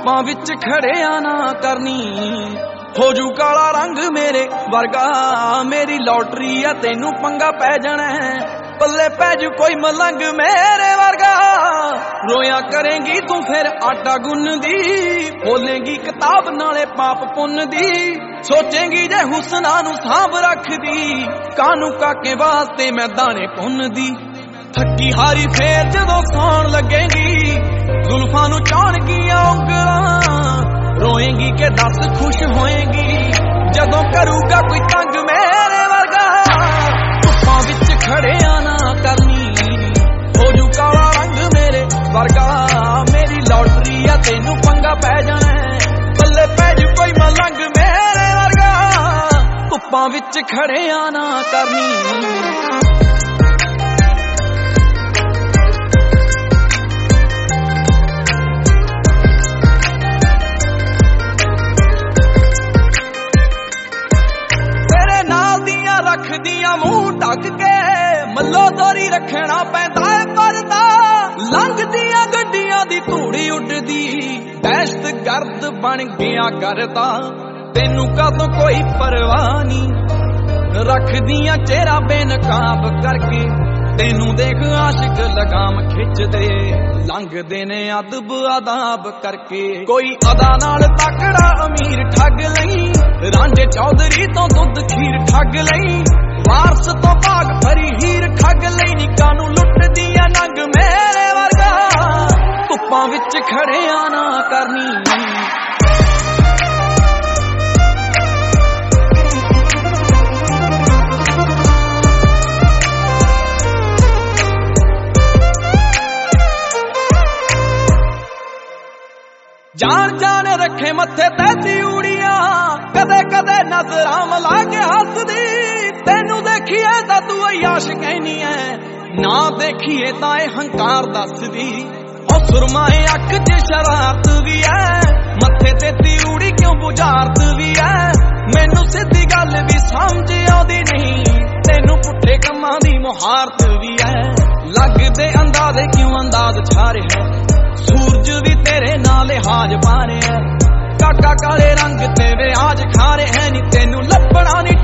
ਧੁੱਪਾਂ ਵਿੱਚ ਖੜਿਆ ਨਾ ਕਰਨੀ, ਹੋ ਜੂ ਕਾਲਾ ਰੰਗ ਮੇਰੇ ਵਰਗਾ। ਮੇਰੀ ਲੋਟਰੀ ਆ ਤੈਨੂੰ ਪੰਗਾ ਪੈ ਜਾਣਾ, ਪੱਲੇ ਪੈ ਜੂ ਕੋਈ ਮਲੰਗ ਮੇਰੇ ਵਰਗਾ। ਰੋਇਆ ਕਰੇਂਗੀ ਤੂੰ ਫਿਰ ਆਟਾ ਗੁੰਨਦੀ, ਬੋਲੇਂਗੀ ਕਿਤਾਬ ਨਾਲੇ ਪਾਪ ਪੁੰਨ ਦੀ। ਸੋਚੇਂਗੀ ਜੇ ਹੁਸਨਾ ਨੂੰ ਸਾਂਭ ਰੱਖਦੀ, ਕਾਨੂੰ ਕਾਕੇ ਵਾਸਤੇ ਮੈਂ ਦਾਣੇ ਪੁੰਨਦੀ। ਥੱਕੀ ਹਾਰੀ ਫੇਰ ਜਦੋਂ ਸੌਣ ਲੱਗੇਗੀ, ਜ਼ੁਲਫਾਂ ਨੂੰ ਚਾਣਗੀਆਂ ਉਂਗਲਾਂ। ਰੋਏਂਗੀ ਕਿ ਦੱਸ ਖੁਸ਼ ਹੋਏਂਗੀ ਜਦੋਂ ਕਰੂਗਾ ਕੋਈ ਤੰਗ ਮੇਰੇ ਵਰਗਾ। ਧੁੱਪਾਂ ਵਿੱਚ ਖੜਿਆ ਨਾ ਕਰਨੀ, ਹੋ ਜੂ ਕਾਲਾ ਰੰਗ ਮੇਰੇ ਵਰਗਾ। ਮੇਰੀ ਲੋਟਰੀ ਆ ਤੈਨੂੰ ਪੰਗਾ ਪੈ ਜਾਣਾ, ਪੱਲੇ ਪੈ ਜੂ ਕੋਈ ਮਲੰਗ ਮੇਰੇ ਵਰਗਾ। ਧੁੱਪਾਂ ਵਿੱਚ ਖੜਿਆ ਨਾ ਕਰਨੀ। ਰੱਖਦੀਆਂ ਮੂੰਹ ਢੱਕ ਕੇ, ਮੱਲੋ ਦੋਰੀ ਰੱਖਣਾ ਪੈਂਦਾ ਏ ਪਰਦਾ। ਲੰਘਦੀਆਂ ਗੱਡੀਆਂ ਦੀ ਧੂੜੀ ਉੱਡਦੀ, ਦਹਿਸ਼ਤ ਗਰਦ ਬਣ ਗਿਆ ਕਰਦਾ। ਤੈਨੂੰ ਕਾਹਤੋਂ ਕੋਈ ਪਰਵਾਹ ਨਹੀਂ, ਰੱਖਦੀਆਂ ਚਿਹਰਾ ਬੇਨਕਾਬ ਕਰਕੇ। ਤੈਨੂੰ ਦੇਖ ਆਸ਼ਿਕ ਲਗਾਮ ਖਿੱਚਦੇ, ਲੰਘਦੇ ਨੇ ਅਦਬ ਆਦਾਬ ਕਰਕੇ। ਕੋਈ ਅਦਾ ਨਾਲ ਤਕੜਾ ਅਮੀਰ ਠੱਗ ਲਈ, ਰਾਂਝੇ ਚੌਧਰੀ ਤੋਂ ਦੁੱਧ ਖੀਰ ਠੱਗ ਲਈ। ਵਾਰਸ ਤੋਂ ਭਾਗ ਭਰੀ ਹੀਰ ਠੱਗ ਲਈ, ਨਿੱਕਾ ਨੂੰ ਲੁੱਟਦੀਆਂ ਨੰਗ ਮੇਰੇ ਵਰਗਾ। ਧੁੱਪਾਂ ਵਿੱਚ ਖੜਿਆ ਨਾ ਕਰਨੀ। ਜਾਣ ਜਾਣ ਰੱਖੇ ਮੱਥੇ ਤੇ ਤਿਉੜੀਆਂ, ਕਦੇ ਕਦੇ ਨਜ਼ਰਾਂ ਮਿਲਾ ਕੇ ਹੱਸਦੀ। ਤੈਨੂੰ ਦੇਖੀਏ ਤਾਂ ਤੂੰ ਅਯਾਸ਼ ਕਹਿਨੀ ਐ, ਨਾ ਦੇਖੀਏ ਤਾਂ ਇਹ ਹੰਕਾਰ ਦੱਸਦੀ। ਉਹ ਸੁਰਮਾਏ ਅੱਖ 'ਚ ਸ਼ਰਾਰਤ ਵੀ ਐ, ਮੱਥੇ ਤੇ ਤਿਉੜੀ ਕਿਉਂ ਬੁਝਾਰਤ ਵੀ ਐ। ਮੈਨੂੰ ਸਿੱਧੀ ਗੱਲ ਵੀ ਸਮਝ ਆਉਂਦੀ ਨਹੀਂ, ਤੈਨੂੰ ਪੁੱਠੇ ਕੰਮਾਂ ਦੀ ਮੁਹਾਰਤ ਵੀ ਐ। ਲੱਗਦੇ ਅੰਦਾਜ਼ੇ ਕਿਉਂ ਅੰਦਾਜ਼ ਛਾ ਰਿਹਾ, ਸੂਰਜ ਵੀ ਤੇਰੇ ਨਾਲ ਲਿਹਾਜ਼ ਪਾ ਰਿਹਾ। ਕਾਕਾ ਕਾਲੇ ਰੰਗ ਤੇ ਵਿਆਜ ਖਾ ਰਿਹਾ ਨੀ, ਤੈਨੂੰ ਲੱਭਣਾ ਨੀ